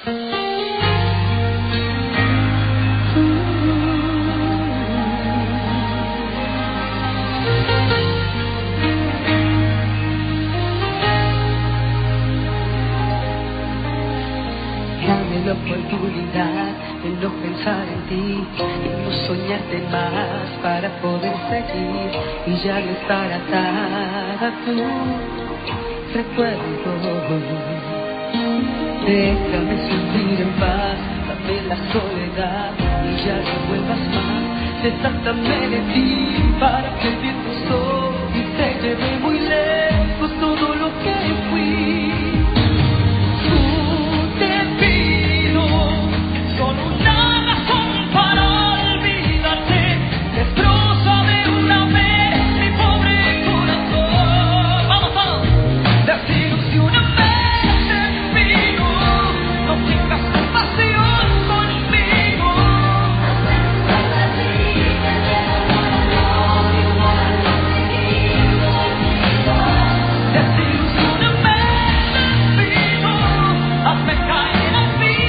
Dame la oportunidad de no pensar en ti y no soñarte más para poder seguir y ya no estar atada a tu recuerdo. Déjame sentir en paz, dame la soledad y ya no vuelvas más. Desátame de ti para que el viento soy y te lleve muy lejos todo lo que fui. Solo una razón para olvidarte, destrózame una vez mi pobre corazón. Vamos todos, desilusióname en vino, no tengas compasión conmigo. Desilusióname en vino, hazme caer en mí.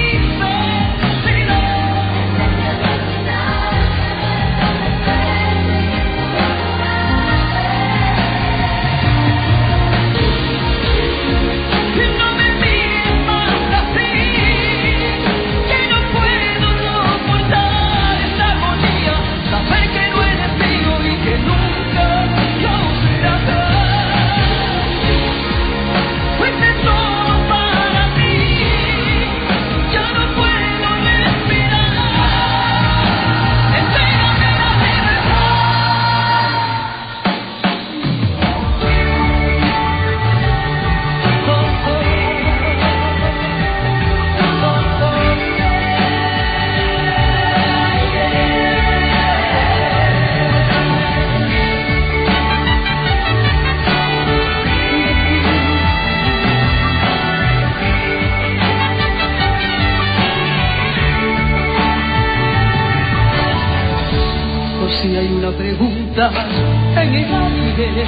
Si hay una pregunta en el aire,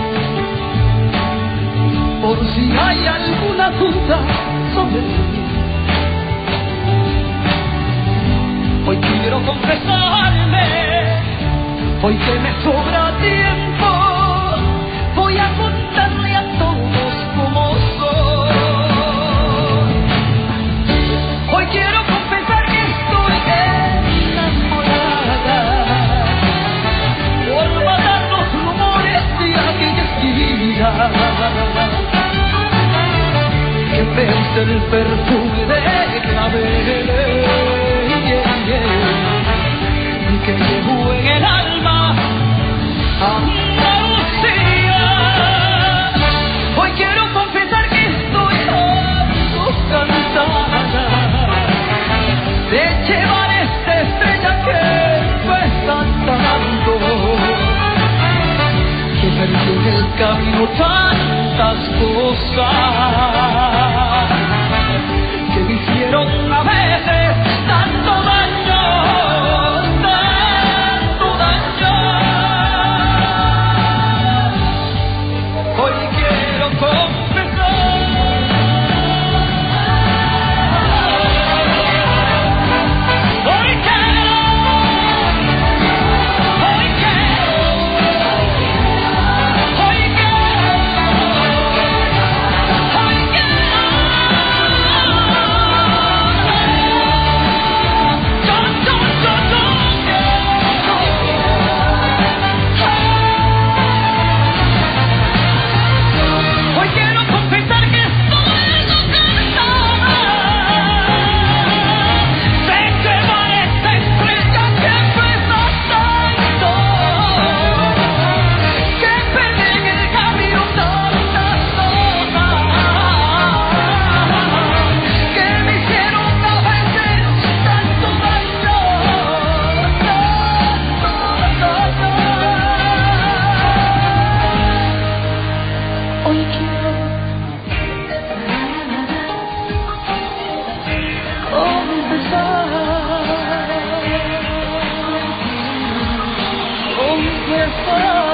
por si hay alguna duda sobre mí, hoy quiero confesarme, hoy que me sobra tiempo, voy a contarle a todos cómo soy. Hoy quiero confesar que estoy enamorada, por matar los rumores de aquellas vidas, que vence el perfume de claveles y que llevo en el alma Andalucía. Hoy quiero confesar que estoy cansada de llevar esta estrella que cuesta tanto, que perdí en el camino tantas cosas que me hicieron a veces tanto daño, tanto daño. Hoy quiero confesar, hoy quiero, hoy quiero, hoy confesar.